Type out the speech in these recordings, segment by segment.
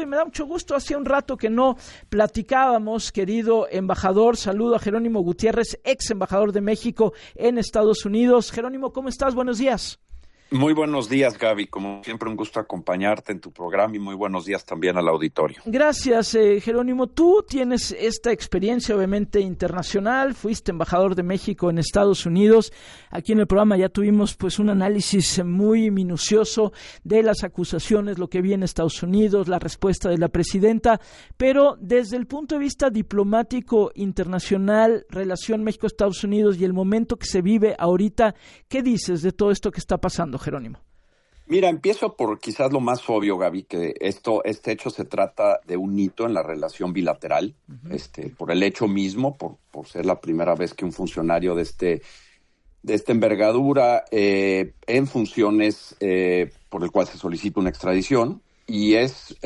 y me da mucho gusto. Hacía un rato que no platicábamos, querido embajador. Saludo a Jerónimo Gutiérrez, ex embajador de México en Estados Unidos. Jerónimo, ¿cómo estás? Buenos días. Muy buenos días, Gaby. Como siempre, un gusto acompañarte en tu programa y muy buenos días también al auditorio. Gracias, Jerónimo. Tú tienes esta experiencia, obviamente, internacional. Fuiste embajador de México en Estados Unidos. Aquí en el programa ya tuvimos pues un análisis muy minucioso de las acusaciones, lo que vi en Estados Unidos, la respuesta de la presidenta. Pero desde el punto de vista diplomático internacional, relación México-Estados Unidos y el momento que se vive ahorita, ¿qué dices de todo esto que está pasando, Jerónimo? Mira, empiezo por quizás lo más obvio, Gaby, que este hecho se trata de un hito en la relación bilateral, por el hecho mismo, por ser la primera vez que un funcionario de esta envergadura en funciones por el cual se solicita una extradición, y es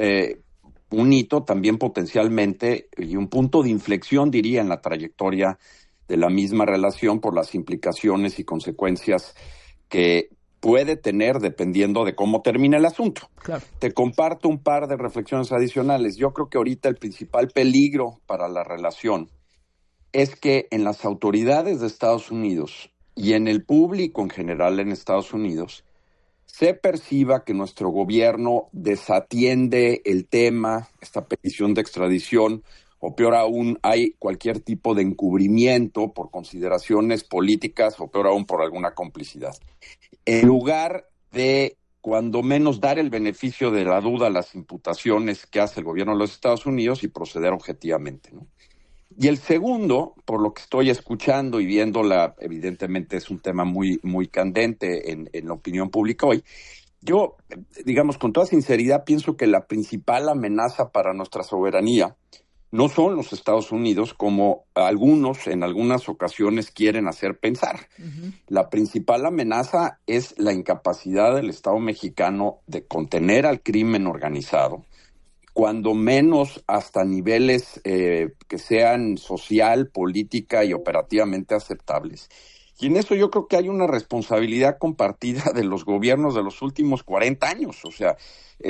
un hito también potencialmente y un punto de inflexión, diría, en la trayectoria de la misma relación por las implicaciones y consecuencias que puede tener dependiendo de cómo termine el asunto. Claro. Te comparto un par de reflexiones adicionales. Yo creo que ahorita el principal peligro para la relación es que en las autoridades de Estados Unidos y en el público en general en Estados Unidos se perciba que nuestro gobierno desatiende el tema, esta petición de extradición, o peor aún, hay cualquier tipo de encubrimiento por consideraciones políticas o peor aún por alguna complicidad. En lugar de, cuando menos, dar el beneficio de la duda a las imputaciones que hace el gobierno de los Estados Unidos y proceder objetivamente, ¿no? Y el segundo, por lo que estoy escuchando y viéndola, evidentemente es un tema muy, muy candente en la opinión pública hoy. Yo, digamos, con toda sinceridad, pienso que la principal amenaza para nuestra soberanía no son los Estados Unidos, como algunos en algunas ocasiones quieren hacer pensar. Uh-huh. La principal amenaza es la incapacidad del Estado mexicano de contener al crimen organizado, cuando menos hasta niveles que sean social, política y operativamente aceptables. Y en eso yo creo que hay una responsabilidad compartida de los gobiernos de los últimos 40 años. O sea,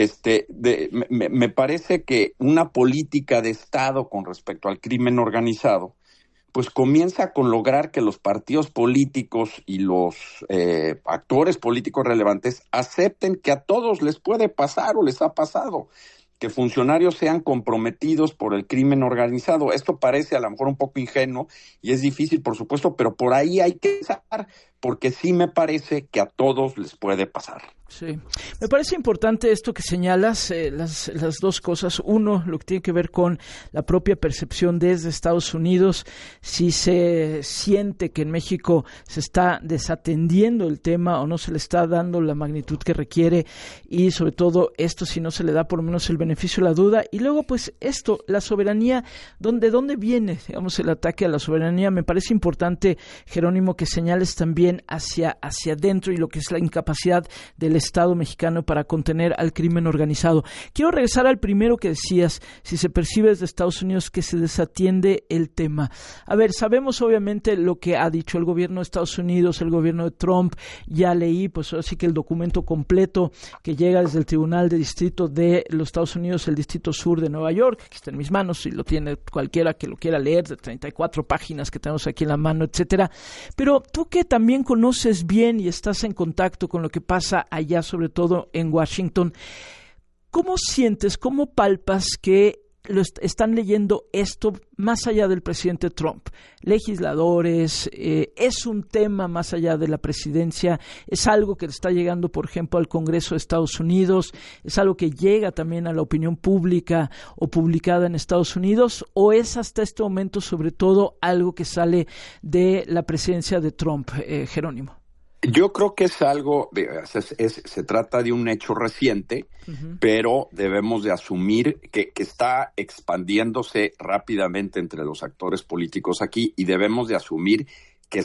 me parece que una política de Estado con respecto al crimen organizado, pues comienza con lograr que los partidos políticos y los actores políticos relevantes acepten que a todos les puede pasar o les ha pasado, que funcionarios sean comprometidos por el crimen organizado. Esto parece a lo mejor un poco ingenuo y es difícil, por supuesto, pero por ahí hay que empezar, porque sí me parece que a todos les puede pasar. Sí, me parece importante esto que señalas, las dos cosas. Uno, lo que tiene que ver con la propia percepción desde Estados Unidos, si se siente que en México se está desatendiendo el tema o no se le está dando la magnitud que requiere, y sobre todo esto si no se le da por lo menos el beneficio de la duda. Y luego pues esto, la soberanía, ¿de dónde viene, digamos, el ataque a la soberanía? Me parece importante, Jerónimo, que señales también hacia adentro y lo que es la incapacidad del Estado mexicano para contener al crimen organizado. Quiero regresar al primero que decías, si se percibe desde Estados Unidos que se desatiende el tema. A ver, sabemos obviamente lo que ha dicho el gobierno de Estados Unidos, el gobierno de Trump. Ya leí, pues ahora sí que el documento completo que llega desde el Tribunal de Distrito de los Estados Unidos, el Distrito Sur de Nueva York, que está en mis manos, y lo tiene cualquiera que lo quiera leer, de 34 páginas que tenemos aquí en la mano, etcétera. Pero tú que también conoces bien y estás en contacto con lo que pasa allá, sobre todo en Washington, ¿cómo sientes, cómo palpas que están leyendo esto más allá del presidente Trump? Legisladores, es un tema más allá de la presidencia, es algo que está llegando, por ejemplo, al Congreso de Estados Unidos, es algo que llega también a la opinión pública o publicada en Estados Unidos, o es hasta este momento sobre todo algo que sale de la presidencia de Trump, Jerónimo? Yo creo que es algo, se trata de un hecho reciente, uh-huh, pero debemos de asumir que está expandiéndose rápidamente entre los actores políticos aquí, y debemos de asumir que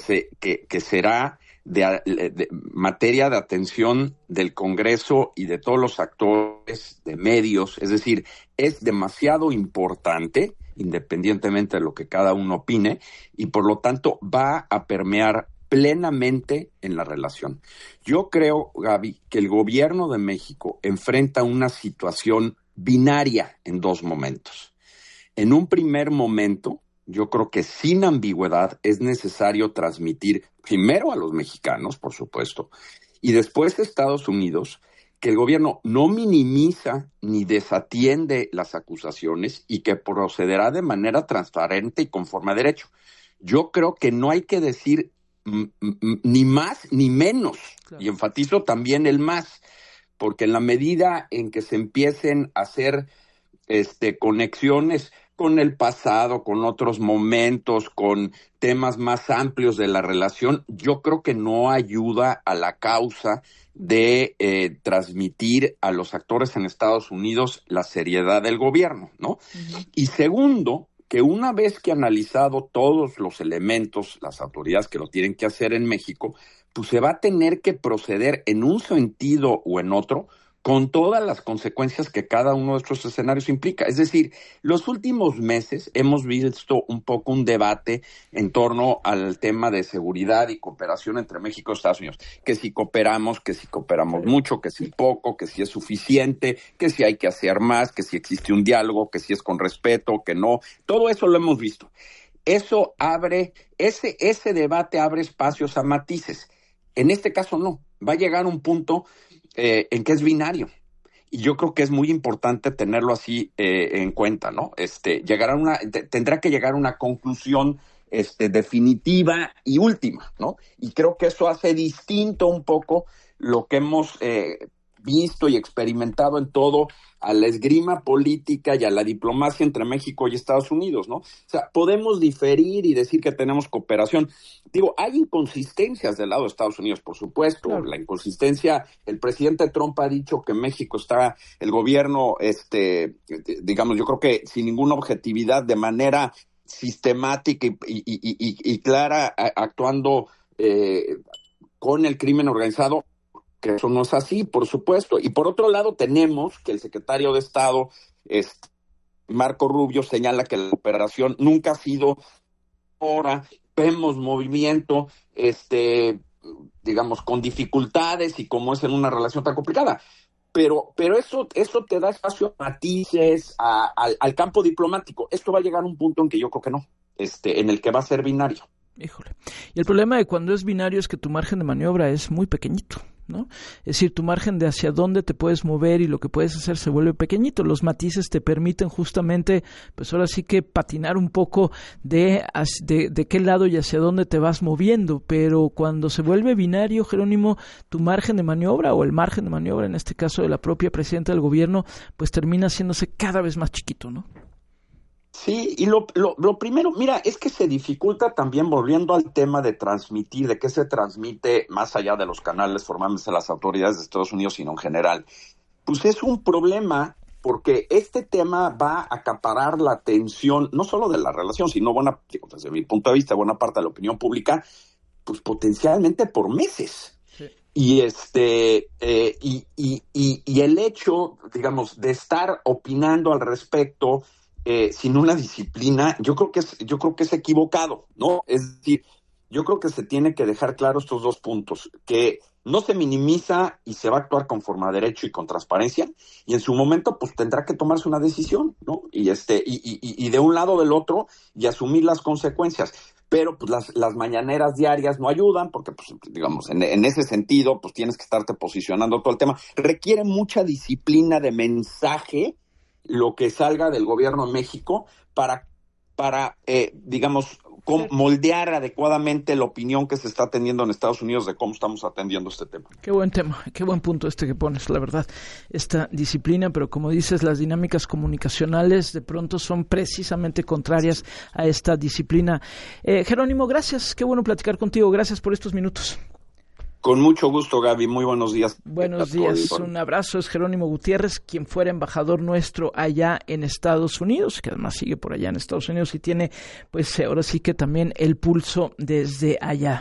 será de materia de atención del Congreso y de todos los actores de medios. Es decir, es demasiado importante, independientemente de lo que cada uno opine, y por lo tanto va a permear plenamente en la relación. Yo creo, Gaby, que el gobierno de México enfrenta una situación binaria en dos momentos. En un primer momento, yo creo que sin ambigüedad es necesario transmitir primero a los mexicanos, por supuesto, y después a Estados Unidos, que el gobierno no minimiza ni desatiende las acusaciones y que procederá de manera transparente y conforme a derecho. Yo creo que no hay que decir ni más ni menos, claro. Y enfatizo también el más, porque en la medida en que se empiecen a hacer conexiones con el pasado, con otros momentos, con temas más amplios de la relación, yo creo que no ayuda a la causa de transmitir a los actores en Estados Unidos la seriedad del gobierno, ¿no? Uh-huh. Y segundo, que una vez que analizado todos los elementos, las autoridades que lo tienen que hacer en México, pues se va a tener que proceder en un sentido o en otro, con todas las consecuencias que cada uno de estos escenarios implica. Es decir, los últimos meses hemos visto un poco un debate en torno al tema de seguridad y cooperación entre México y Estados Unidos. Que si cooperamos mucho, que si poco, que si es suficiente, que si hay que hacer más, que si existe un diálogo, que si es con respeto, que no. Todo eso lo hemos visto. Eso ese debate abre espacios a matices. En este caso no. Va a llegar un punto en que es binario. Y yo creo que es muy importante tenerlo así en cuenta, ¿no? Tendrá que llegar a una conclusión definitiva y última, ¿no? Y creo que eso hace distinto un poco lo que hemos visto y experimentado en todo a la esgrima política y a la diplomacia entre México y Estados Unidos, ¿no? O sea, podemos diferir y decir que tenemos cooperación. Digo, hay inconsistencias del lado de Estados Unidos, por supuesto. Claro. La inconsistencia, el presidente Trump ha dicho que México está, el gobierno, digamos, yo creo que sin ninguna objetividad, de manera sistemática y clara, actuando con el crimen organizado, que eso no es así, por supuesto. Y por otro lado tenemos que el secretario de Estado, Marco Rubio, señala que la operación nunca ha sido ahora. Vemos movimiento, digamos, con dificultades y como es en una relación tan complicada. Pero eso te da espacio a matices, al campo diplomático. Esto va a llegar a un punto en que yo creo que no, en el que va a ser binario. Híjole. Y el problema de cuando es binario es que tu margen de maniobra es muy pequeñito, ¿no? Es decir, tu margen de hacia dónde te puedes mover y lo que puedes hacer se vuelve pequeñito. Los matices te permiten justamente, pues ahora sí que patinar un poco de qué lado y hacia dónde te vas moviendo, pero cuando se vuelve binario, Jerónimo, tu margen de maniobra o el margen de maniobra, en este caso de la propia presidenta del gobierno, pues termina haciéndose cada vez más chiquito, ¿no? Sí, y lo primero, mira, es que se dificulta también, volviendo al tema de transmitir, de qué se transmite más allá de los canales formales de las autoridades de Estados Unidos, sino en general. Pues es un problema porque este tema va a acaparar la atención, no solo de la relación, sino desde mi punto de vista, buena parte de la opinión pública, pues potencialmente por meses. Sí. Y y el hecho, digamos, de estar opinando al respecto, sin una disciplina, yo creo que es equivocado, ¿no? Es decir, yo creo que se tiene que dejar claro estos dos puntos, que no se minimiza y se va a actuar conforme a derecho y con transparencia, y en su momento pues tendrá que tomarse una decisión, ¿no? Y de un lado o del otro y asumir las consecuencias. Pero pues las mañaneras diarias no ayudan, porque pues digamos, en ese sentido, pues tienes que estarte posicionando todo el tema. Requiere mucha disciplina de mensaje lo que salga del gobierno de México para digamos, moldear adecuadamente la opinión que se está teniendo en Estados Unidos de cómo estamos atendiendo este tema. Qué buen tema, qué buen punto que pones, la verdad, esta disciplina, pero como dices, las dinámicas comunicacionales de pronto son precisamente contrarias a esta disciplina. Jerónimo, gracias, qué bueno platicar contigo, gracias por estos minutos. Con mucho gusto, Gaby. Muy buenos días. Buenos días. Un abrazo. Es Jerónimo Gutiérrez, quien fuera embajador nuestro allá en Estados Unidos, que además sigue por allá en Estados Unidos y tiene, pues ahora sí que también el pulso desde allá.